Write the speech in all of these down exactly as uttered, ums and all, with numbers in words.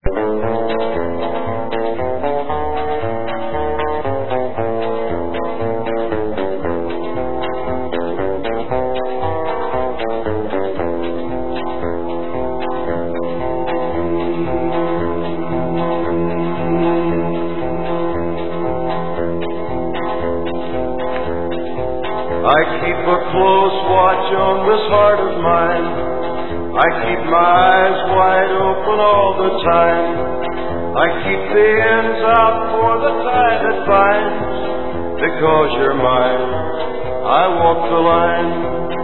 I keep a close watch on this heart of mine. I keep my eyes wide open all the time. I keep the ends out for the tie that binds. Because you're mine, I walk the line.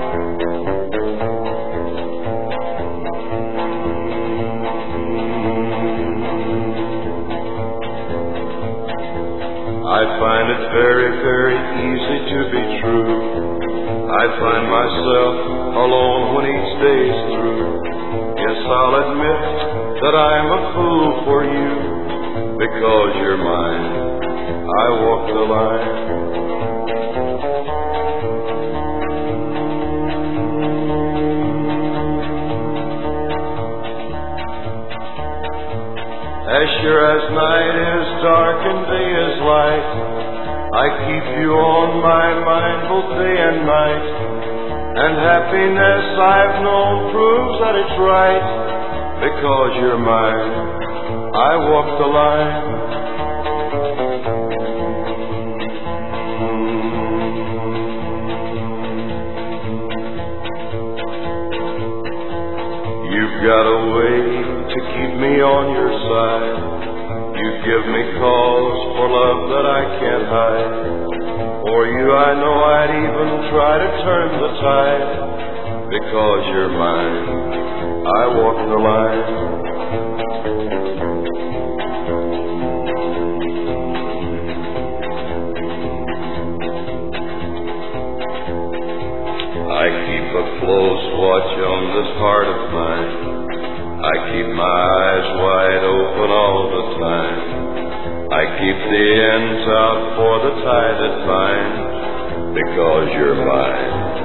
I find it very, very easy to be true. I find myself alone when each day's through. Yes, I'll admit that I'm a fool for you. Because you're mine, I walk the line. As sure as night is dark and day is light, I keep you on my mind both day and night. And happiness I've known proves that it's right. Because you're mine, I walk the line. You've got a way to keep me on your side. You give me cause for love that I can't hide. For you I know I'd even try to turn the tide. Because you're mine, I walk the line. I keep a close watch on this heart of mine. I keep my eyes wide open all the time. I keep the ends out for the tie that binds. Because you're mine,